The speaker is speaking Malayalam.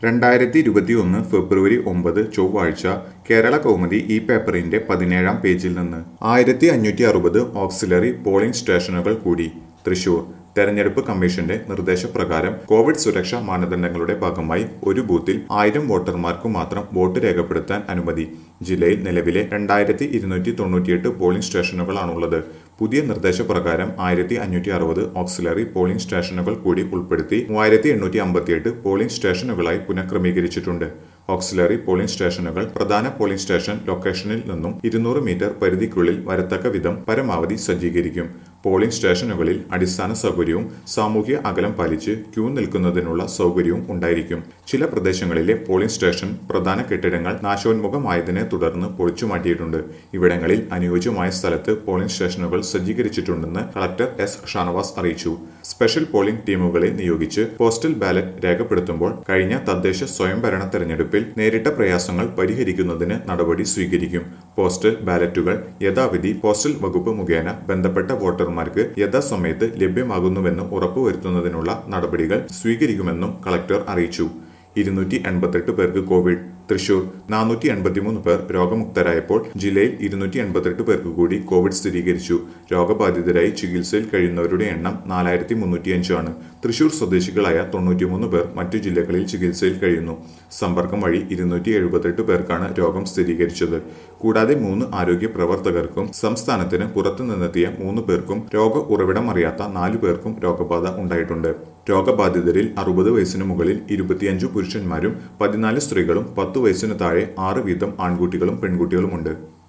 2021 ഫെബ്രുവരി 9 ചൊവ്വാഴ്ച കേരള കൗമുദി ഈ പേപ്പറിന്റെ 17-ാം പേജിൽ നിന്ന് 1560 ഓക്സിലറി പോളിംഗ് സ്റ്റേഷനുകൾ കൂടി. തൃശൂർ തെരഞ്ഞെടുപ്പ് കമ്മീഷന്റെ നിർദ്ദേശപ്രകാരം കോവിഡ് സുരക്ഷാ മാനദണ്ഡങ്ങളുടെ ഭാഗമായി ഒരു ബൂത്തിൽ 1000 വോട്ടർമാർക്കു മാത്രം വോട്ട് രേഖപ്പെടുത്താൻ അനുമതി. ജില്ലയിൽ നിലവിലെ 2298 പോളിംഗ് സ്റ്റേഷനുകളാണുള്ളത്. പുതിയ നിർദ്ദേശപ്രകാരം 1560 ഓക്സിലറി പോളിംഗ് സ്റ്റേഷനുകൾ കൂടി ഉൾപ്പെടുത്തി 3858 പോളിംഗ് സ്റ്റേഷനുകളായി പുനഃക്രമീകരിച്ചിട്ടുണ്ട്. ഓക്സിലറി പോളിംഗ് സ്റ്റേഷനുകൾ പ്രധാന പോളിംഗ് സ്റ്റേഷൻ ലൊക്കേഷനിൽ നിന്നും 200 മീറ്റർ പരിധിക്കുള്ളിൽ വരത്തക്ക വിധം പരമാവധി സജ്ജീകരിക്കും. പോളിംഗ് സ്റ്റേഷനുകളിൽ അടിസ്ഥാന സൗകര്യവും സാമൂഹ്യ അകലം പാലിച്ച് ക്യൂ നിൽക്കുന്നതിനുള്ള സൗകര്യവും ഉണ്ടായിരിക്കും. ചില പ്രദേശങ്ങളിലെ പോളിംഗ് സ്റ്റേഷൻ പ്രധാന കെട്ടിടങ്ങൾ നാശോന്മുഖമായതിനെ തുടർന്ന് പൊളിച്ചുമാറ്റിയിട്ടുണ്ട്. ഇവിടങ്ങളിൽ അനുയോജ്യമായ സ്ഥലത്ത് പോളിംഗ് സ്റ്റേഷനുകൾ സജ്ജീകരിച്ചിട്ടുണ്ടെന്ന് കളക്ടർ എസ് ഷാനവാസ് അറിയിച്ചു. സ്പെഷ്യൽ പോളിംഗ് ടീമുകളെ നിയോഗിച്ച് പോസ്റ്റൽ ബാലറ്റ് രേഖപ്പെടുത്തുമ്പോൾ കഴിഞ്ഞ തദ്ദേശ സ്വയംഭരണ തെരഞ്ഞെടുപ്പിൽ നേരിട്ട പ്രയാസങ്ങൾ പരിഹരിക്കുന്നതിന് നടപടി സ്വീകരിക്കും. പോസ്റ്റൽ ബാലറ്റുകൾ യഥാവിധി പോസ്റ്റൽ വകുപ്പ് മുഖേന ബന്ധപ്പെട്ട വോട്ടർമാർക്ക് യഥാസമയത്ത് ലഭ്യമാകുന്നുവെന്ന് ഉറപ്പുവരുത്തുന്നതിനുള്ള നടപടികൾ സ്വീകരിക്കുമെന്നും കളക്ടർ അറിയിച്ചു. 288 പേർക്ക് കോവിഡ്. തൃശൂർ 483 പേർ രോഗമുക്തരായപ്പോൾ ജില്ലയിൽ 288 പേർക്ക് കൂടി കോവിഡ് സ്ഥിരീകരിച്ചു. രോഗബാധിതരായി ചികിത്സയിൽ കഴിയുന്നവരുടെ എണ്ണം 4305 ആണ്. തൃശൂർ സ്വദേശികളായ 93 പേർ മറ്റു ജില്ലകളിൽ ചികിത്സയിൽ കഴിയുന്നു. സമ്പർക്കം വഴി 278 പേർക്കാണ് രോഗം സ്ഥിരീകരിച്ചത്. കൂടാതെ 3 ആരോഗ്യ പ്രവർത്തകർക്കും സംസ്ഥാനത്തിന് പുറത്തുനിന്നെത്തിയ 3 പേർക്കും രോഗ ഉറവിടം അറിയാത്ത 4 പേർക്കും രോഗബാധ ഉണ്ടായിട്ടുണ്ട്. രോഗബാധിതരിൽ 60 വയസ്സിന് മുകളിൽ 25 പുരുഷന്മാരും 14 സ്ത്രീകളും 10 വയസ്സിന് താഴെ 6 വീതം ആൺകുട്ടികളും പെൺകുട്ടികളുമുണ്ട്.